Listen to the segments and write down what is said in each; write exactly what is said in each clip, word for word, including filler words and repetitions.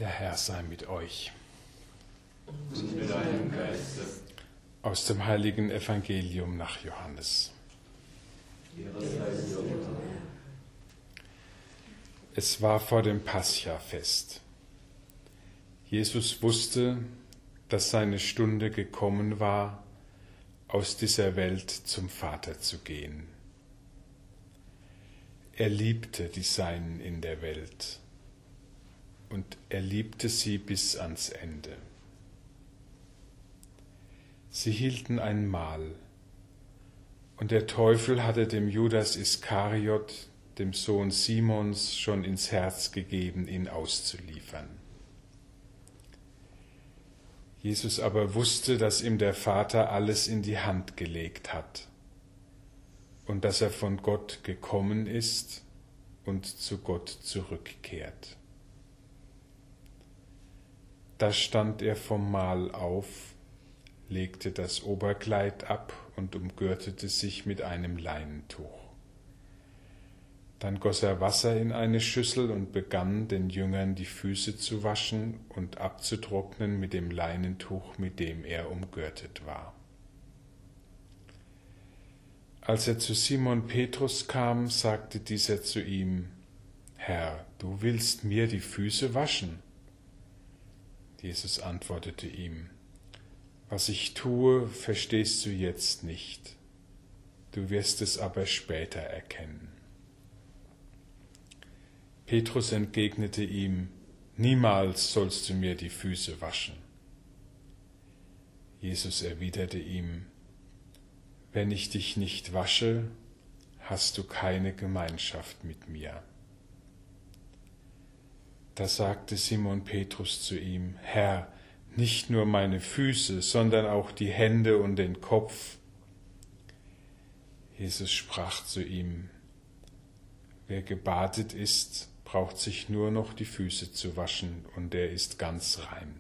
Der Herr sei mit euch. Und mit deinem Geiste. Aus dem heiligen Evangelium nach Johannes. Es war vor dem Paschafest. Jesus wusste, dass seine Stunde gekommen war, aus dieser Welt zum Vater zu gehen. Er liebte die Seinen in der Welt und er liebte sie bis ans Ende. Sie hielten ein Mahl, und der Teufel hatte dem Judas Iskariot, dem Sohn Simons, schon ins Herz gegeben, ihn auszuliefern. Jesus aber wusste, dass ihm der Vater alles in die Hand gelegt hat und dass er von Gott gekommen ist und zu Gott zurückkehrt. Da stand er vom Mahl auf, legte das Oberkleid ab und umgürtete sich mit einem Leinentuch. Dann goss er Wasser in eine Schüssel und begann, den Jüngern die Füße zu waschen und abzutrocknen mit dem Leinentuch, mit dem er umgürtet war. Als er zu Simon Petrus kam, sagte dieser zu ihm: Herr, du willst mir die Füße waschen? Jesus antwortete ihm: Was ich tue, verstehst du jetzt nicht. Du wirst es aber später erkennen. Petrus entgegnete ihm: Niemals sollst du mir die Füße waschen. Jesus erwiderte ihm: Wenn ich dich nicht wasche, hast du keine Gemeinschaft mit mir. Da sagte Simon Petrus zu ihm: Herr, nicht nur meine Füße, sondern auch die Hände und den Kopf. Jesus sprach zu ihm: Wer gebadet ist, braucht sich nur noch die Füße zu waschen, und er ist ganz rein.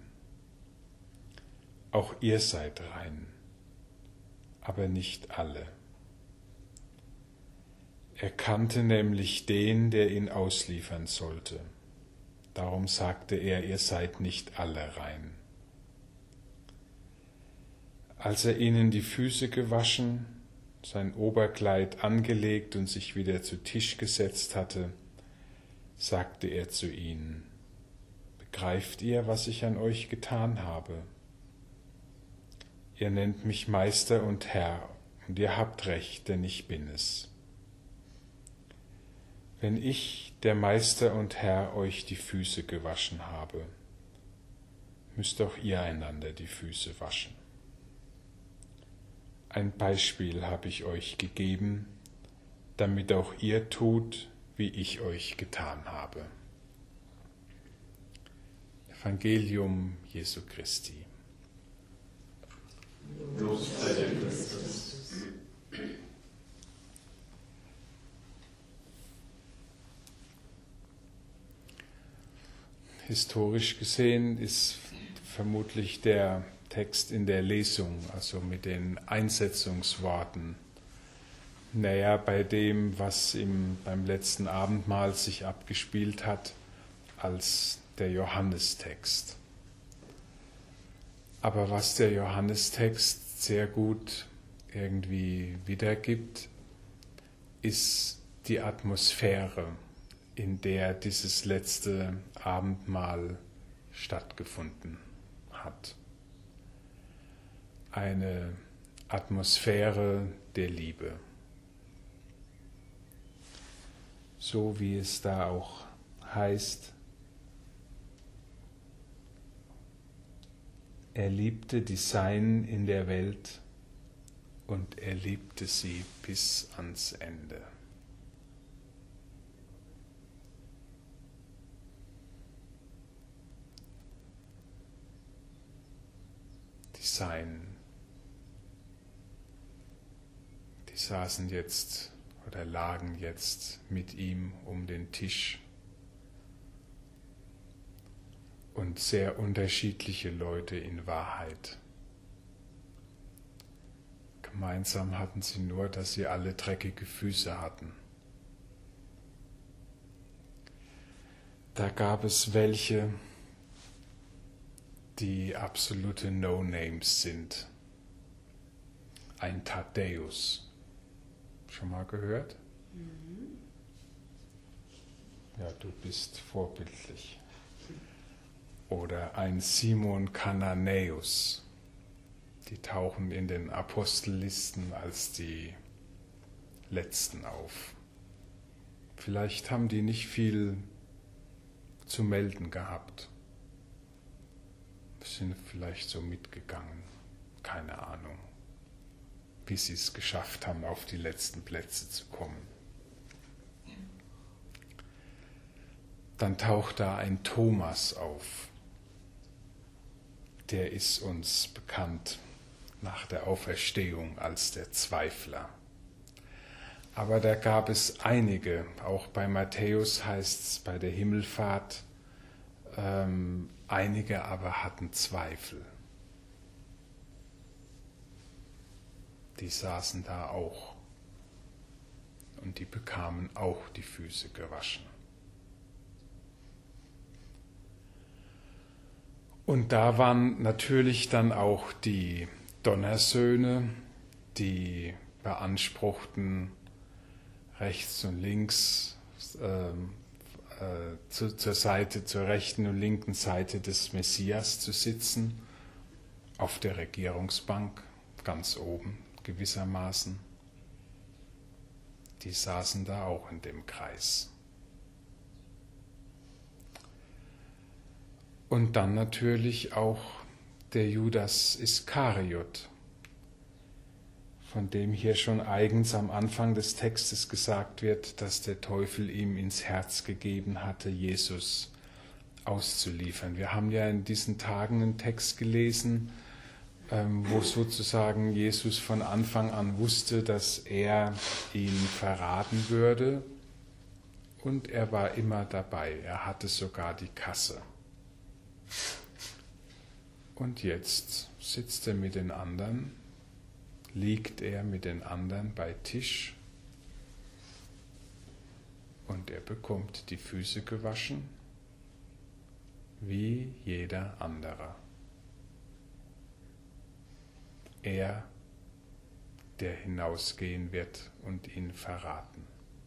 Auch ihr seid rein, aber nicht alle. Er kannte nämlich den, der ihn ausliefern sollte. Darum sagte er, ihr seid nicht alle rein. Als er ihnen die Füße gewaschen, sein Oberkleid angelegt und sich wieder zu Tisch gesetzt hatte, sagte er zu ihnen: Begreift ihr, was ich an euch getan habe? Ihr nennt mich Meister und Herr, und ihr habt recht, denn ich bin es. Wenn ich, der Meister und Herr, euch die Füße gewaschen habe, müsst auch ihr einander die Füße waschen. Ein Beispiel habe ich euch gegeben, damit auch ihr tut, wie ich euch getan habe. Evangelium Jesu Christi. Lob sei dir, Christus. Historisch gesehen ist vermutlich der Text in der Lesung, also mit den Einsetzungsworten, näher bei dem, was im, beim letzten Abendmahl sich abgespielt hat, als der Johannestext. Aber was der Johannestext sehr gut irgendwie wiedergibt, ist die Atmosphäre, in der dieses letzte Abendmahl stattgefunden hat. Eine Atmosphäre der Liebe. So wie es da auch heißt: Er liebte die Seinen in der Welt und er liebte sie bis ans Ende. Die Seinen, die saßen jetzt oder lagen jetzt mit ihm um den Tisch. Und sehr unterschiedliche Leute in Wahrheit. Gemeinsam hatten sie nur, dass sie alle dreckige Füße hatten. Da gab es welche, die absolute No-Names sind. Ein Thaddäus. Schon mal gehört? Mhm. Ja, du bist vorbildlich. Oder ein Simon Kananäus. Die tauchen in den Apostellisten als die Letzten auf. Vielleicht haben die nicht viel zu melden gehabt. Sind vielleicht so mitgegangen. Keine Ahnung, wie sie es geschafft haben, auf die letzten Plätze zu kommen. Dann taucht da ein Thomas auf. Der ist uns bekannt nach der Auferstehung als der Zweifler. Aber da gab es einige, auch bei Matthäus heißt es bei der Himmelfahrt, ähm, einige aber hatten Zweifel. Die saßen da auch und die bekamen auch die Füße gewaschen. Und da waren natürlich dann auch die Donnersöhne, die beanspruchten, rechts und links äh, äh, zu, zur Seite, zur rechten und linken Seite des Messias zu sitzen, auf der Regierungsbank, ganz oben gewissermaßen. Die saßen da auch in dem Kreis. Und dann natürlich auch der Judas Iskariot, von dem hier schon eigens am Anfang des Textes gesagt wird, dass der Teufel ihm ins Herz gegeben hatte, Jesus auszuliefern. Wir haben ja in diesen Tagen einen Text gelesen, wo sozusagen Jesus von Anfang an wusste, dass er ihn verraten würde, und er war immer dabei. Er hatte sogar die Kasse. Und jetzt sitzt er mit den anderen, liegt er mit den anderen bei Tisch und er bekommt die Füße gewaschen, wie jeder andere. Er, der hinausgehen wird und ihn verraten.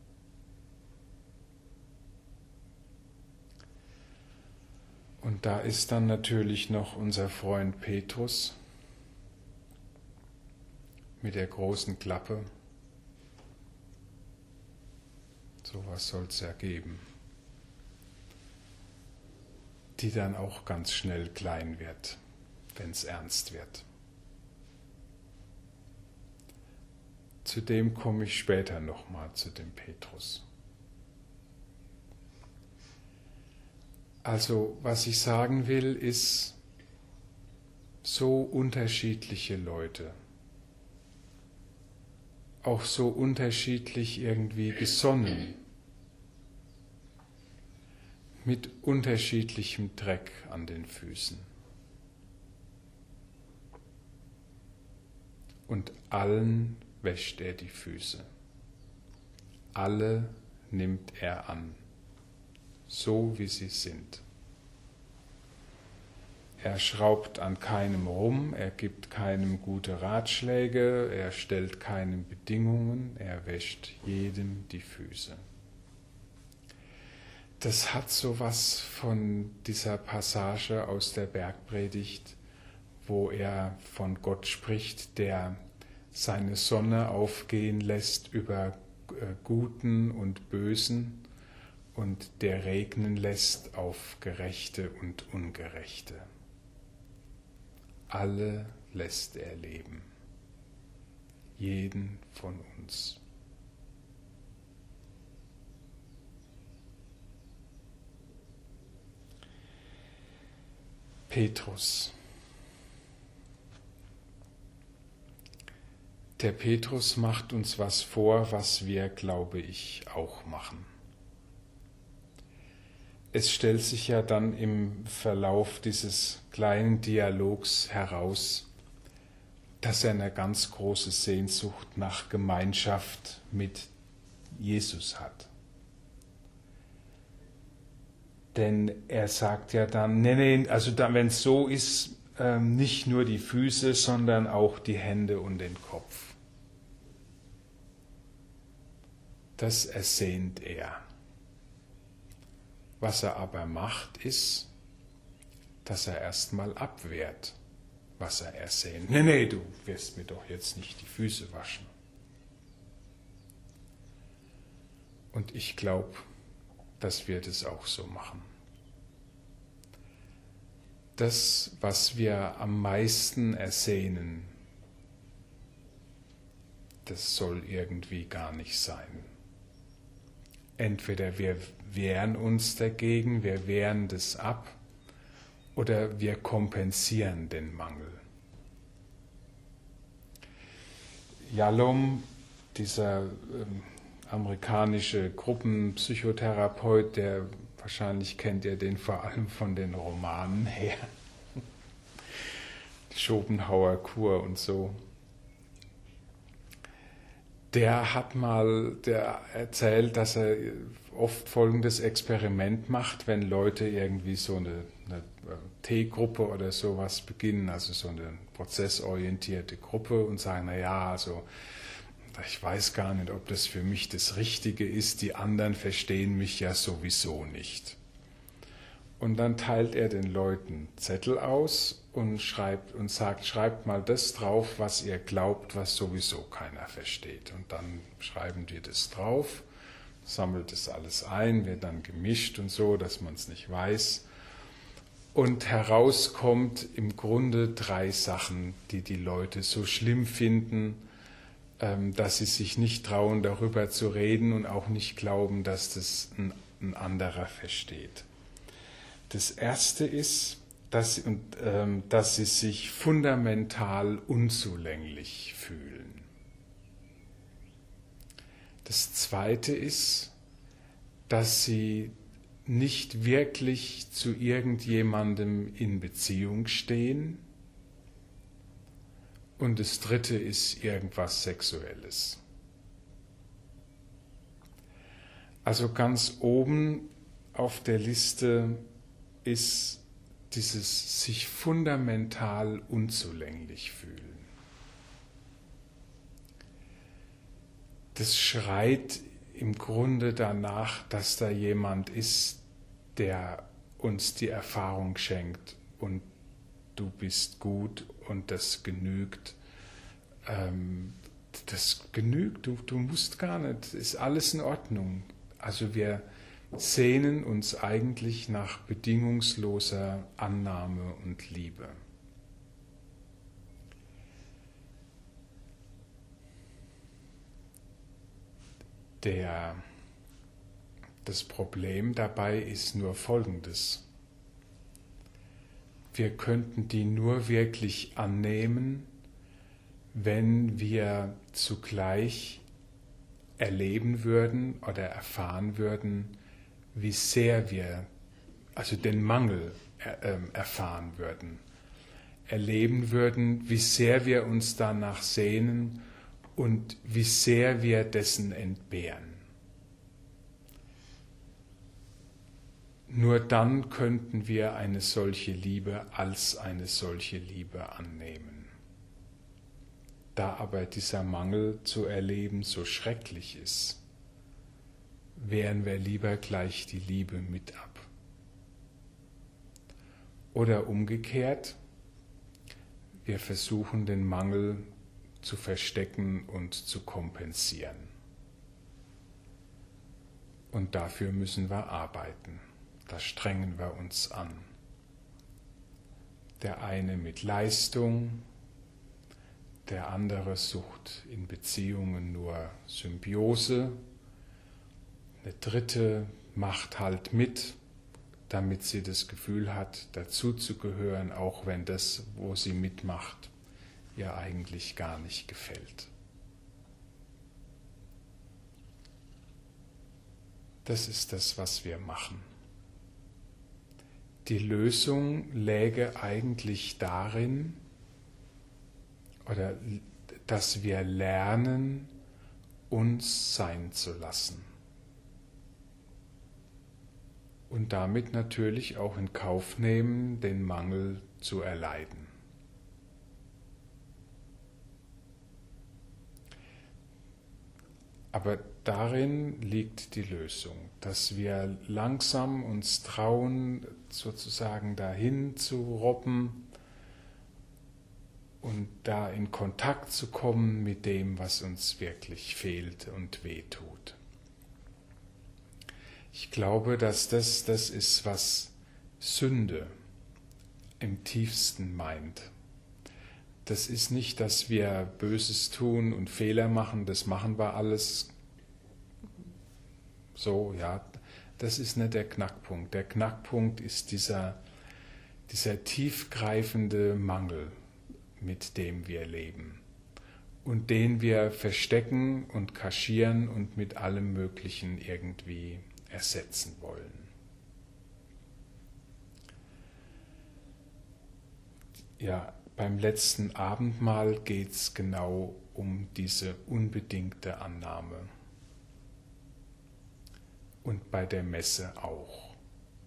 Und da ist dann natürlich noch unser Freund Petrus mit der großen Klappe. So was soll es ja geben. Die dann auch ganz schnell klein wird, wenn es ernst wird. Zu dem komme ich später nochmal, zu dem Petrus. Also, was ich sagen will, ist, so unterschiedliche Leute, auch so unterschiedlich irgendwie gesonnen, mit unterschiedlichem Dreck an den Füßen. Und allen wäscht er die Füße. Alle nimmt er an, so wie sie sind. Er schraubt an keinem rum, er gibt keinem gute Ratschläge, er stellt keinem Bedingungen, er wäscht jedem die Füße. Das hat sowas von dieser Passage aus der Bergpredigt, wo er von Gott spricht, der seine Sonne aufgehen lässt über Guten und Bösen und der regnen lässt auf Gerechte und Ungerechte. Alle lässt er leben, jeden von uns. Petrus. Der Petrus macht uns was vor, was wir, glaube ich, auch machen. Es stellt sich ja dann im Verlauf dieses kleinen Dialogs heraus, dass er eine ganz große Sehnsucht nach Gemeinschaft mit Jesus hat. Denn er sagt ja dann, nee, nee, also wenn es so ist, ähm, nicht nur die Füße, sondern auch die Hände und den Kopf. Das ersehnt er. Was er aber macht, ist, dass er erstmal abwehrt, was er ersehnt. Nee, nee, du wirst mir doch jetzt nicht die Füße waschen. Und ich glaube, dass wir das auch so machen. Das, was wir am meisten ersehnen, das soll irgendwie gar nicht sein. Entweder wir wehren uns dagegen, wir wehren das ab, oder wir kompensieren den Mangel. Yalom, dieser ähm, amerikanische Gruppenpsychotherapeut, der wahrscheinlich kennt ihr den vor allem von den Romanen her, die Schopenhauer Kur und so. Der hat mal, der erzählt, dass er oft folgendes Experiment macht, wenn Leute irgendwie so eine, eine T-Gruppe oder sowas beginnen, also so eine prozessorientierte Gruppe und sagen, na ja, also ich weiß gar nicht, ob das für mich das Richtige ist, die anderen verstehen mich ja sowieso nicht. Und dann teilt er den Leuten Zettel aus und schreibt und sagt, schreibt mal das drauf, was ihr glaubt, was sowieso keiner versteht. Und dann schreiben die das drauf, sammelt das alles ein, wird dann gemischt und so, dass man es nicht weiß. Und herauskommt im Grunde drei Sachen, die die Leute so schlimm finden, dass sie sich nicht trauen, darüber zu reden und auch nicht glauben, dass das ein, ein anderer versteht. Das erste ist, dass, und, ähm, dass sie sich fundamental unzulänglich fühlen. Das zweite ist, dass sie nicht wirklich zu irgendjemandem in Beziehung stehen. Und das dritte ist irgendwas Sexuelles. Also ganz oben auf der Liste ist dieses sich fundamental unzulänglich fühlen. Das schreit im Grunde danach, dass da jemand ist, der uns die Erfahrung schenkt und du bist gut und das genügt. Ähm, das genügt, du, du musst gar nicht, ist alles in Ordnung. Also wir sehnen uns eigentlich nach bedingungsloser Annahme und Liebe. Der, das Problem dabei ist nur Folgendes. Wir könnten die nur wirklich annehmen, wenn wir zugleich erleben würden oder erfahren würden, wie sehr wir, also den Mangel äh, erfahren würden, erleben würden, wie sehr wir uns danach sehnen und wie sehr wir dessen entbehren. Nur dann könnten wir eine solche Liebe als eine solche Liebe annehmen. Da aber dieser Mangel zu erleben so schrecklich ist, wehren wir lieber gleich die Liebe mit ab. Oder umgekehrt, wir versuchen den Mangel zu verstecken und zu kompensieren. Und dafür müssen wir arbeiten. Da strengen wir uns an. Der eine mit Leistung, der andere sucht in Beziehungen nur Symbiose, eine dritte macht halt mit, damit sie das Gefühl hat, dazuzugehören, auch wenn das, wo sie mitmacht, ihr eigentlich gar nicht gefällt. Das ist das, was wir machen. Die Lösung läge eigentlich darin, oder dass wir lernen, uns sein zu lassen. und damit natürlich auch in Kauf nehmen, den Mangel zu erleiden. Aber darin liegt die Lösung, dass wir langsam uns trauen, sozusagen dahin zu robben und da in Kontakt zu kommen mit dem, was uns wirklich fehlt und wehtut. Ich glaube, dass das das ist, was Sünde im tiefsten meint. Das ist nicht, dass wir Böses tun und Fehler machen, das machen wir alles so, ja. Das ist nicht der Knackpunkt. Der Knackpunkt ist dieser, dieser tiefgreifende Mangel, mit dem wir leben und den wir verstecken und kaschieren und mit allem Möglichen irgendwie ersetzen wollen. Ja, beim letzten Abendmahl geht es genau um diese unbedingte Annahme. Und bei der Messe auch.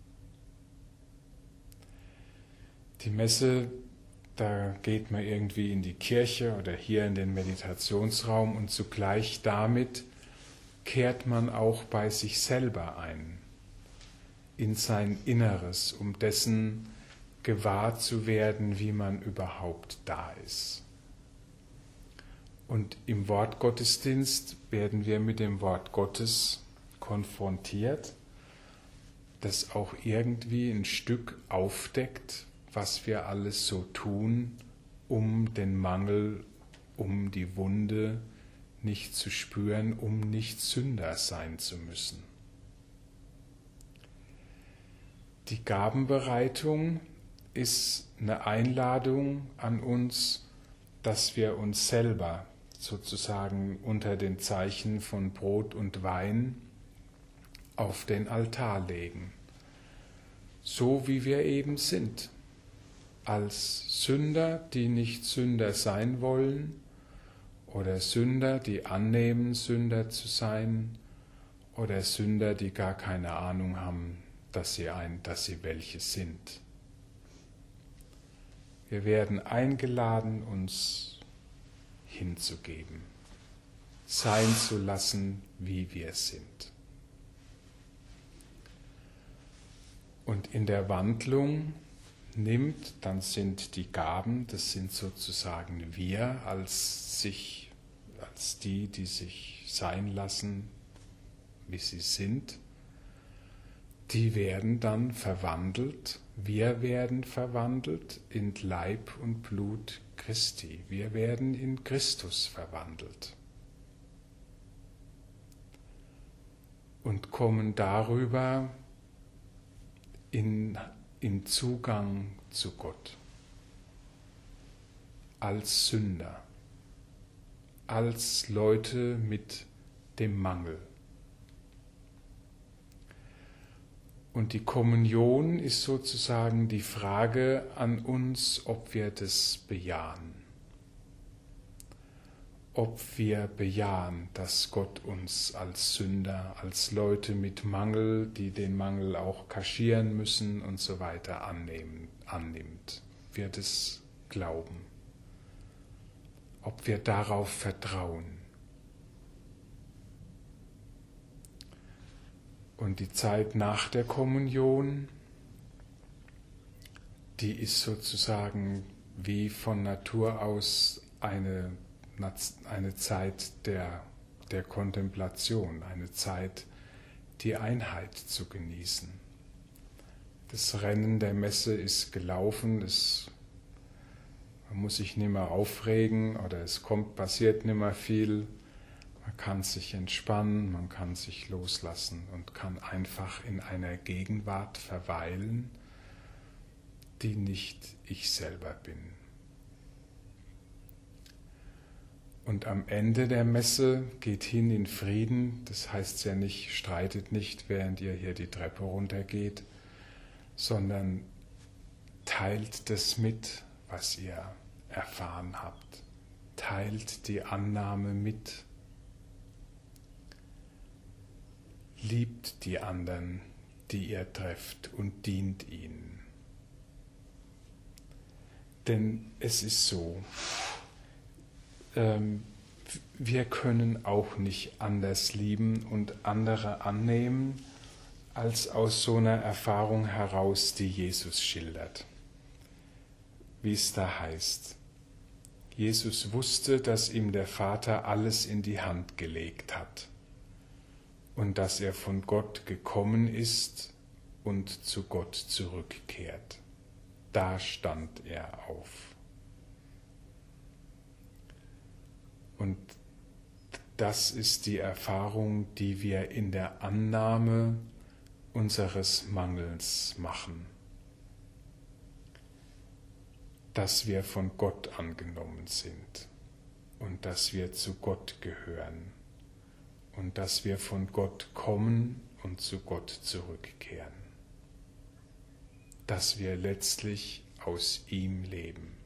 Die Messe, da geht man irgendwie in die Kirche oder hier in den Meditationsraum und zugleich damit kehrt man auch bei sich selber ein, in sein Inneres, um dessen gewahr zu werden, wie man überhaupt da ist. Und im Wortgottesdienst werden wir mit dem Wort Gottes konfrontiert, das auch irgendwie ein Stück aufdeckt, was wir alles so tun, um den Mangel, um die Wunde nicht zu spüren, um nicht Sünder sein zu müssen. Die Gabenbereitung ist eine Einladung an uns, dass wir uns selber sozusagen unter den Zeichen von Brot und Wein auf den Altar legen, so wie wir eben sind, als Sünder, die nicht Sünder sein wollen, oder Sünder, die annehmen, Sünder zu sein, oder Sünder, die gar keine Ahnung haben, dass sie, ein, dass sie welche sind. Wir werden eingeladen, uns hinzugeben, sein zu lassen, wie wir sind. Und in der Wandlung nimmt, dann sind die Gaben, das sind sozusagen wir als sich, als die, die sich sein lassen, wie sie sind, die werden dann verwandelt, wir werden verwandelt in Leib und Blut Christi, wir werden in Christus verwandelt und kommen darüber in, in Zugang zu Gott, als Sünder, als Leute mit dem Mangel. Und die Kommunion ist sozusagen die Frage an uns, ob wir das bejahen. Ob wir bejahen, dass Gott uns als Sünder, als Leute mit Mangel, die den Mangel auch kaschieren müssen und so weiter annehmen, annimmt. Wir das glauben. Ob wir darauf vertrauen. Und die Zeit nach der Kommunion, die ist sozusagen wie von Natur aus eine, eine Zeit der, der Kontemplation, eine Zeit, die Einheit zu genießen. Das Rennen der Messe ist gelaufen, es, man muss sich nicht mehr aufregen oder es kommt, passiert nicht mehr viel. Man kann sich entspannen, man kann sich loslassen und kann einfach in einer Gegenwart verweilen, die nicht ich selber bin. Und am Ende der Messe geht hin in Frieden, das heißt ja nicht, streitet nicht, während ihr hier die Treppe runtergeht, sondern teilt das mit, was ihr erfahren habt. Teilt die Annahme mit. Liebt die anderen die ihr trefft, und dient ihnen. Denn es ist so, ähm, wir können auch nicht anders lieben und andere annehmen, als aus so einer Erfahrung heraus, die Jesus schildert. Wie es da heißt: Jesus wusste, dass ihm der Vater alles in die Hand gelegt hat und dass er von Gott gekommen ist und zu Gott zurückkehrt. Da stand er auf. Und das ist die Erfahrung, die wir in der Annahme unseres Mangels machen. Dass wir von Gott angenommen sind und dass wir zu Gott gehören und dass wir von Gott kommen und zu Gott zurückkehren. Dass wir letztlich aus ihm leben.